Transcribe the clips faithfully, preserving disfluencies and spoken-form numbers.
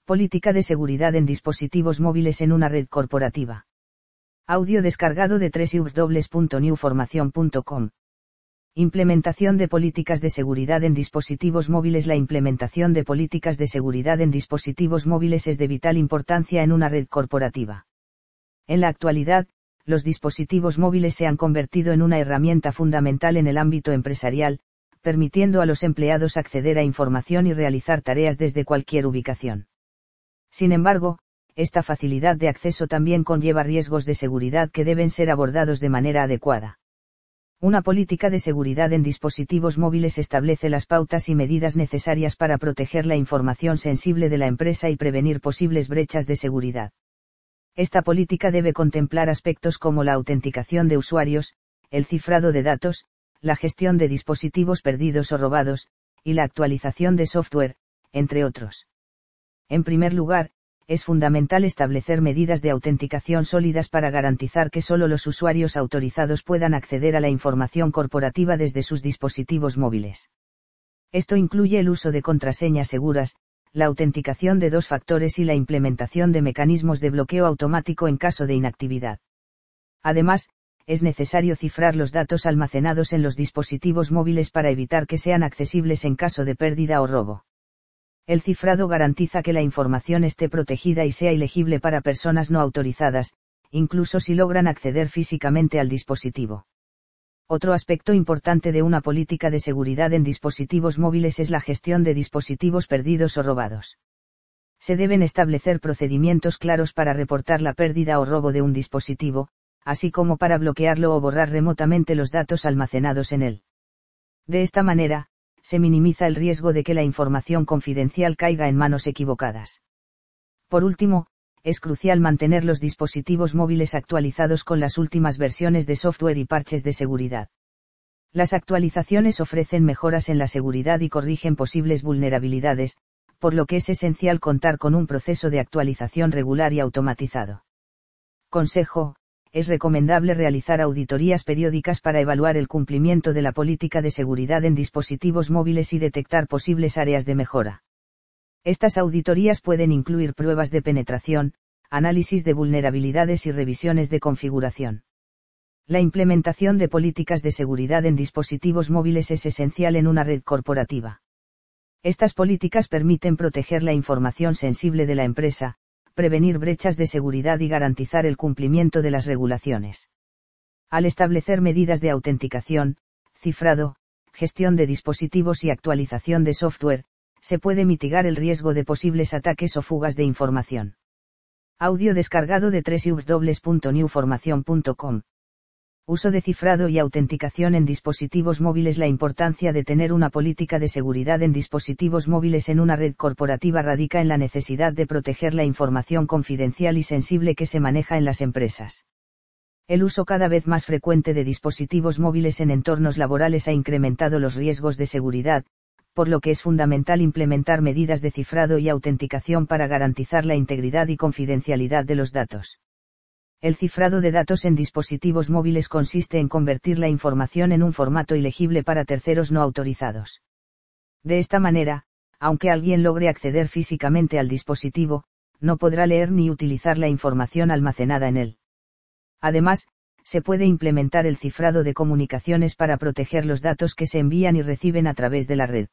Política de seguridad en dispositivos móviles en una red corporativa. Audio descargado de doble u doble u doble u punto new formación punto com. Implementación de políticas de seguridad en dispositivos móviles. La implementación de políticas de seguridad en dispositivos móviles es de vital importancia en una red corporativa. En la actualidad, los dispositivos móviles se han convertido en una herramienta fundamental en el ámbito empresarial, permitiendo a los empleados acceder a información y realizar tareas desde cualquier ubicación. Sin embargo, esta facilidad de acceso también conlleva riesgos de seguridad que deben ser abordados de manera adecuada. Una política de seguridad en dispositivos móviles establece las pautas y medidas necesarias para proteger la información sensible de la empresa y prevenir posibles brechas de seguridad. Esta política debe contemplar aspectos como la autenticación de usuarios, el cifrado de datos, la gestión de dispositivos perdidos o robados, y la actualización de software, entre otros. En primer lugar, es fundamental establecer medidas de autenticación sólidas para garantizar que solo los usuarios autorizados puedan acceder a la información corporativa desde sus dispositivos móviles. Esto incluye el uso de contraseñas seguras, la autenticación de dos factores y la implementación de mecanismos de bloqueo automático en caso de inactividad. Además, es necesario cifrar los datos almacenados en los dispositivos móviles para evitar que sean accesibles en caso de pérdida o robo. El cifrado garantiza que la información esté protegida y sea ilegible para personas no autorizadas, incluso si logran acceder físicamente al dispositivo. Otro aspecto importante de una política de seguridad en dispositivos móviles es la gestión de dispositivos perdidos o robados. Se deben establecer procedimientos claros para reportar la pérdida o robo de un dispositivo, así como para bloquearlo o borrar remotamente los datos almacenados en él. De esta manera, se minimiza el riesgo de que la información confidencial caiga en manos equivocadas. Por último, es crucial mantener los dispositivos móviles actualizados con las últimas versiones de software y parches de seguridad. Las actualizaciones ofrecen mejoras en la seguridad y corrigen posibles vulnerabilidades, por lo que es esencial contar con un proceso de actualización regular y automatizado. Consejo: es recomendable realizar auditorías periódicas para evaluar el cumplimiento de la política de seguridad en dispositivos móviles y detectar posibles áreas de mejora. Estas auditorías pueden incluir pruebas de penetración, análisis de vulnerabilidades y revisiones de configuración. La implementación de políticas de seguridad en dispositivos móviles es esencial en una red corporativa. Estas políticas permiten proteger la información sensible de la empresa, prevenir brechas de seguridad y garantizar el cumplimiento de las regulaciones. Al establecer medidas de autenticación, cifrado, gestión de dispositivos y actualización de software, se puede mitigar el riesgo de posibles ataques o fugas de información. Audio descargado de doble u doble u doble u punto new formación punto com. Uso de cifrado y autenticación en dispositivos móviles. La importancia de tener una política de seguridad en dispositivos móviles en una red corporativa radica en la necesidad de proteger la información confidencial y sensible que se maneja en las empresas. El uso cada vez más frecuente de dispositivos móviles en entornos laborales ha incrementado los riesgos de seguridad, por lo que es fundamental implementar medidas de cifrado y autenticación para garantizar la integridad y confidencialidad de los datos. El cifrado de datos en dispositivos móviles consiste en convertir la información en un formato ilegible para terceros no autorizados. De esta manera, aunque alguien logre acceder físicamente al dispositivo, no podrá leer ni utilizar la información almacenada en él. Además, se puede implementar el cifrado de comunicaciones para proteger los datos que se envían y reciben a través de la red.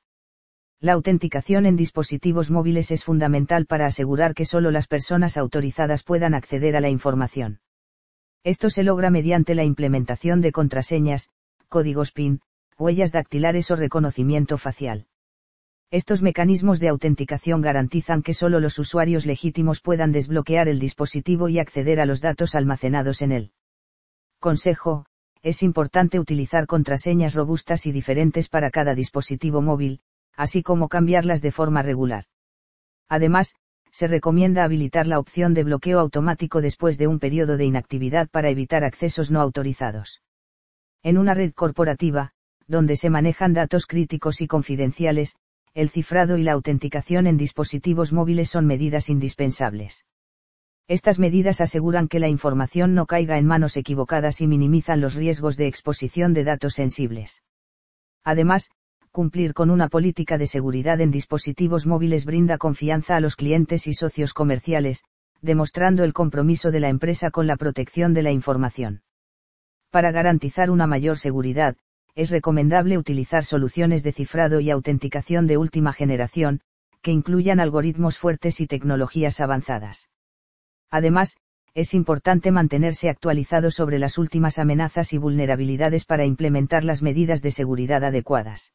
La autenticación en dispositivos móviles es fundamental para asegurar que solo las personas autorizadas puedan acceder a la información. Esto se logra mediante la implementación de contraseñas, códigos PIN, huellas dactilares o reconocimiento facial. Estos mecanismos de autenticación garantizan que solo los usuarios legítimos puedan desbloquear el dispositivo y acceder a los datos almacenados en él. Consejo: es importante utilizar contraseñas robustas y diferentes para cada dispositivo móvil, así como cambiarlas de forma regular. Además, se recomienda habilitar la opción de bloqueo automático después de un periodo de inactividad para evitar accesos no autorizados. En una red corporativa, donde se manejan datos críticos y confidenciales, el cifrado y la autenticación en dispositivos móviles son medidas indispensables. Estas medidas aseguran que la información no caiga en manos equivocadas y minimizan los riesgos de exposición de datos sensibles. Además, cumplir con una política de seguridad en dispositivos móviles brinda confianza a los clientes y socios comerciales, demostrando el compromiso de la empresa con la protección de la información. Para garantizar una mayor seguridad, es recomendable utilizar soluciones de cifrado y autenticación de última generación, que incluyan algoritmos fuertes y tecnologías avanzadas. Además, es importante mantenerse actualizado sobre las últimas amenazas y vulnerabilidades para implementar las medidas de seguridad adecuadas.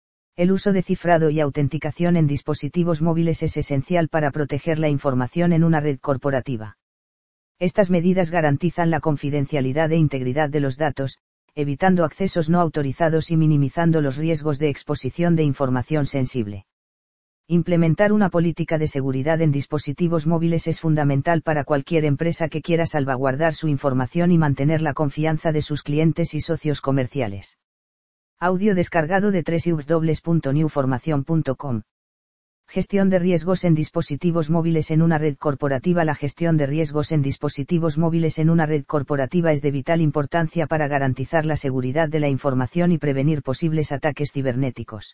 El uso de cifrado y autenticación en dispositivos móviles es esencial para proteger la información en una red corporativa. Estas medidas garantizan la confidencialidad e integridad de los datos, evitando accesos no autorizados y minimizando los riesgos de exposición de información sensible. Implementar una política de seguridad en dispositivos móviles es fundamental para cualquier empresa que quiera salvaguardar su información y mantener la confianza de sus clientes y socios comerciales. Audio descargado de doble u doble u doble u punto new formación punto com. Gestión de riesgos en dispositivos móviles en una red corporativa. La gestión de riesgos en dispositivos móviles en una red corporativa es de vital importancia para garantizar la seguridad de la información y prevenir posibles ataques cibernéticos.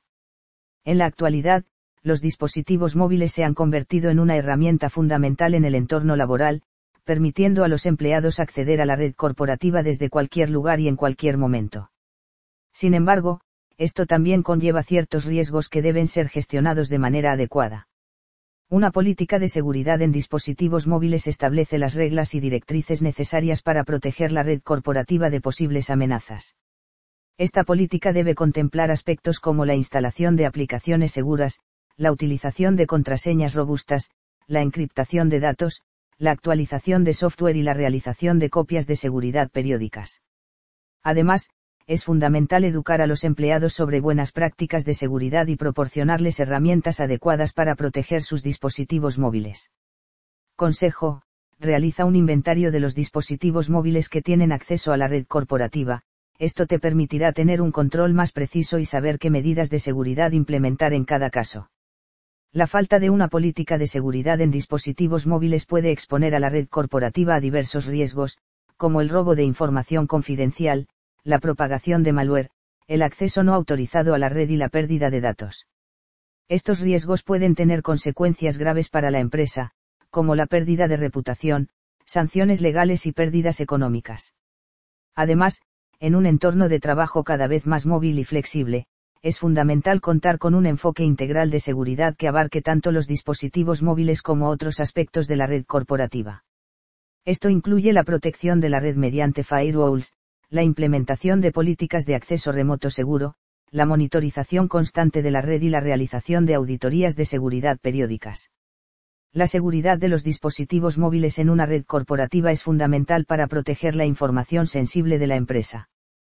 En la actualidad, los dispositivos móviles se han convertido en una herramienta fundamental en el entorno laboral, permitiendo a los empleados acceder a la red corporativa desde cualquier lugar y en cualquier momento. Sin embargo, esto también conlleva ciertos riesgos que deben ser gestionados de manera adecuada. Una política de seguridad en dispositivos móviles establece las reglas y directrices necesarias para proteger la red corporativa de posibles amenazas. Esta política debe contemplar aspectos como la instalación de aplicaciones seguras, la utilización de contraseñas robustas, la encriptación de datos, la actualización de software y la realización de copias de seguridad periódicas. Además, es fundamental educar a los empleados sobre buenas prácticas de seguridad y proporcionarles herramientas adecuadas para proteger sus dispositivos móviles. Consejo: realiza un inventario de los dispositivos móviles que tienen acceso a la red corporativa. Esto te permitirá tener un control más preciso y saber qué medidas de seguridad implementar en cada caso. La falta de una política de seguridad en dispositivos móviles puede exponer a la red corporativa a diversos riesgos, como el robo de información confidencial, la propagación de malware, el acceso no autorizado a la red y la pérdida de datos. Estos riesgos pueden tener consecuencias graves para la empresa, como la pérdida de reputación, sanciones legales y pérdidas económicas. Además, en un entorno de trabajo cada vez más móvil y flexible, es fundamental contar con un enfoque integral de seguridad que abarque tanto los dispositivos móviles como otros aspectos de la red corporativa. Esto incluye la protección de la red mediante firewalls, la implementación de políticas de acceso remoto seguro, la monitorización constante de la red y la realización de auditorías de seguridad periódicas. La seguridad de los dispositivos móviles en una red corporativa es fundamental para proteger la información sensible de la empresa.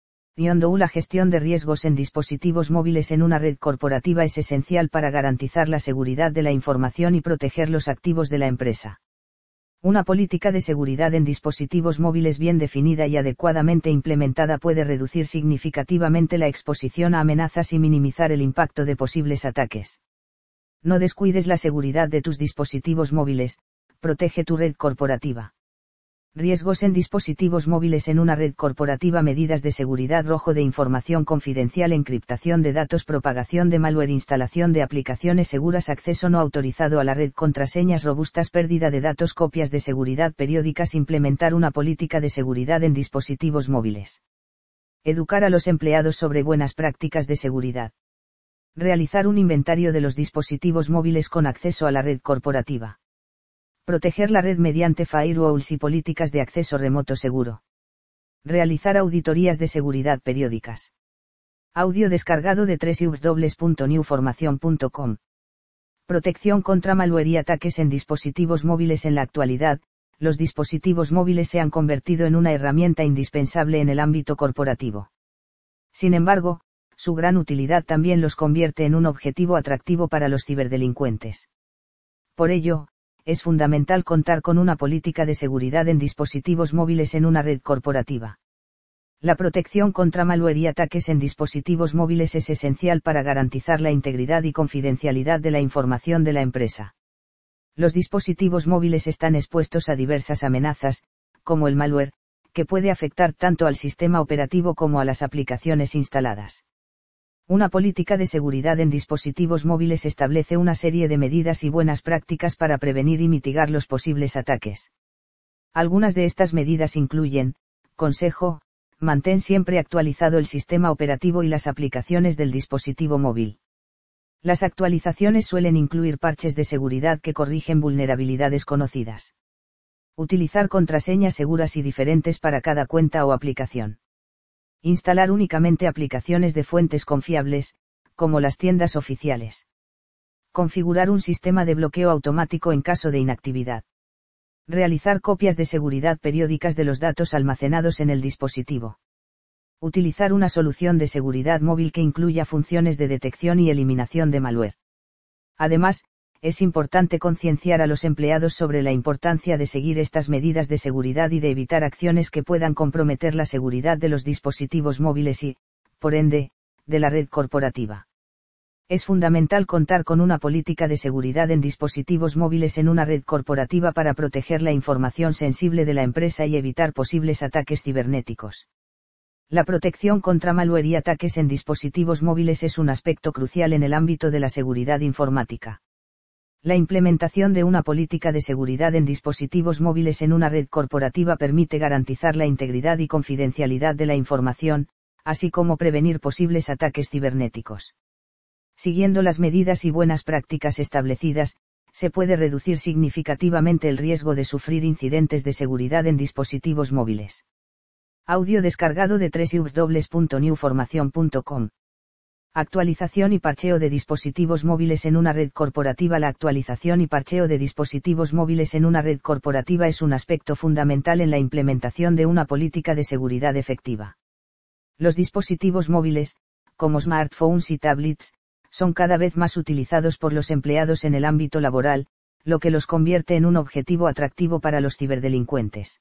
La gestión de riesgos en dispositivos móviles en una red corporativa es esencial para garantizar la seguridad de la información y proteger los activos de la empresa. Una política de seguridad en dispositivos móviles bien definida y adecuadamente implementada puede reducir significativamente la exposición a amenazas y minimizar el impacto de posibles ataques. No descuides la seguridad de tus dispositivos móviles, protege tu red corporativa. Riesgos en dispositivos móviles en una red corporativa. Medidas de seguridad. Rojo de información confidencial, encriptación de datos, propagación de malware, instalación de aplicaciones seguras, acceso no autorizado a la red, contraseñas robustas, pérdida de datos, copias de seguridad periódicas. Implementar una política de seguridad en dispositivos móviles. Educar a los empleados sobre buenas prácticas de seguridad. Realizar un inventario de los dispositivos móviles con acceso a la red corporativa. Proteger la red mediante firewalls y políticas de acceso remoto seguro. Realizar auditorías de seguridad periódicas. Audio descargado de doble u doble u doble u punto new formación punto com. Protección contra malware y ataques en dispositivos móviles. En la actualidad, los dispositivos móviles se han convertido en una herramienta indispensable en el ámbito corporativo. Sin embargo, su gran utilidad también los convierte en un objetivo atractivo para los ciberdelincuentes. Por ello, es fundamental contar con una política de seguridad en dispositivos móviles en una red corporativa. La protección contra malware y ataques en dispositivos móviles es esencial para garantizar la integridad y confidencialidad de la información de la empresa. Los dispositivos móviles están expuestos a diversas amenazas, como el malware, que puede afectar tanto al sistema operativo como a las aplicaciones instaladas. Una política de seguridad en dispositivos móviles establece una serie de medidas y buenas prácticas para prevenir y mitigar los posibles ataques. Algunas de estas medidas incluyen: consejo, mantén siempre actualizado el sistema operativo y las aplicaciones del dispositivo móvil. Las actualizaciones suelen incluir parches de seguridad que corrigen vulnerabilidades conocidas. Utilizar contraseñas seguras y diferentes para cada cuenta o aplicación. Instalar únicamente aplicaciones de fuentes confiables, como las tiendas oficiales. Configurar un sistema de bloqueo automático en caso de inactividad. Realizar copias de seguridad periódicas de los datos almacenados en el dispositivo. Utilizar una solución de seguridad móvil que incluya funciones de detección y eliminación de malware. Además, es importante concienciar a los empleados sobre la importancia de seguir estas medidas de seguridad y de evitar acciones que puedan comprometer la seguridad de los dispositivos móviles y, por ende, de la red corporativa. Es fundamental contar con una política de seguridad en dispositivos móviles en una red corporativa para proteger la información sensible de la empresa y evitar posibles ataques cibernéticos. La protección contra malware y ataques en dispositivos móviles es un aspecto crucial en el ámbito de la seguridad informática. La implementación de una política de seguridad en dispositivos móviles en una red corporativa permite garantizar la integridad y confidencialidad de la información, así como prevenir posibles ataques cibernéticos. Siguiendo las medidas y buenas prácticas establecidas, se puede reducir significativamente el riesgo de sufrir incidentes de seguridad en dispositivos móviles. Audio descargado de doble u doble u doble u punto new formación punto com. Actualización y parcheo de dispositivos móviles en una red corporativa. La actualización y parcheo de dispositivos móviles en una red corporativa es un aspecto fundamental en la implementación de una política de seguridad efectiva. Los dispositivos móviles, como smartphones y tablets, son cada vez más utilizados por los empleados en el ámbito laboral, lo que los convierte en un objetivo atractivo para los ciberdelincuentes.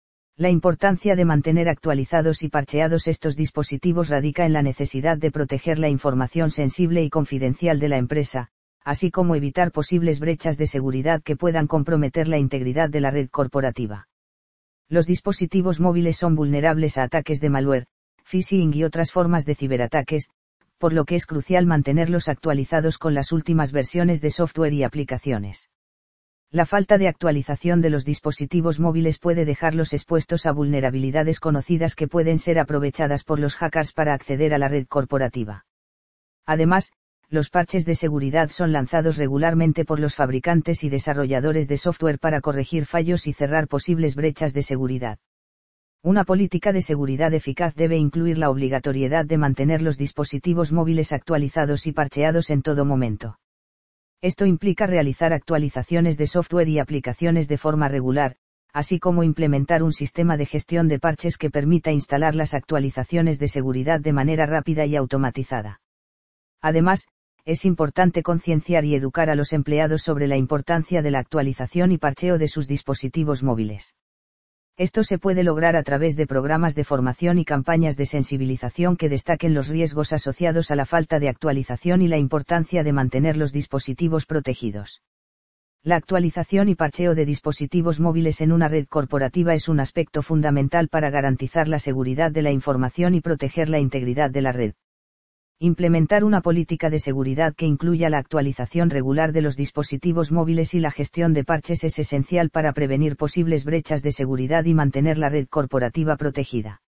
La importancia de mantener actualizados y parcheados estos dispositivos radica en la necesidad de proteger la información sensible y confidencial de la empresa, así como evitar posibles brechas de seguridad que puedan comprometer la integridad de la red corporativa. Los dispositivos móviles son vulnerables a ataques de malware, phishing y otras formas de ciberataques, por lo que es crucial mantenerlos actualizados con las últimas versiones de software y aplicaciones. La falta de actualización de los dispositivos móviles puede dejarlos expuestos a vulnerabilidades conocidas que pueden ser aprovechadas por los hackers para acceder a la red corporativa. Además, los parches de seguridad son lanzados regularmente por los fabricantes y desarrolladores de software para corregir fallos y cerrar posibles brechas de seguridad. Una política de seguridad eficaz debe incluir la obligatoriedad de mantener los dispositivos móviles actualizados y parcheados en todo momento. Esto implica realizar actualizaciones de software y aplicaciones de forma regular, así como implementar un sistema de gestión de parches que permita instalar las actualizaciones de seguridad de manera rápida y automatizada. Además, es importante concienciar y educar a los empleados sobre la importancia de la actualización y parcheo de sus dispositivos móviles. Esto se puede lograr a través de programas de formación y campañas de sensibilización que destaquen los riesgos asociados a la falta de actualización y la importancia de mantener los dispositivos protegidos. La actualización y parcheo de dispositivos móviles en una red corporativa es un aspecto fundamental para garantizar la seguridad de la información y proteger la integridad de la red. Implementar una política de seguridad que incluya la actualización regular de los dispositivos móviles y la gestión de parches es esencial para prevenir posibles brechas de seguridad y mantener la red corporativa protegida.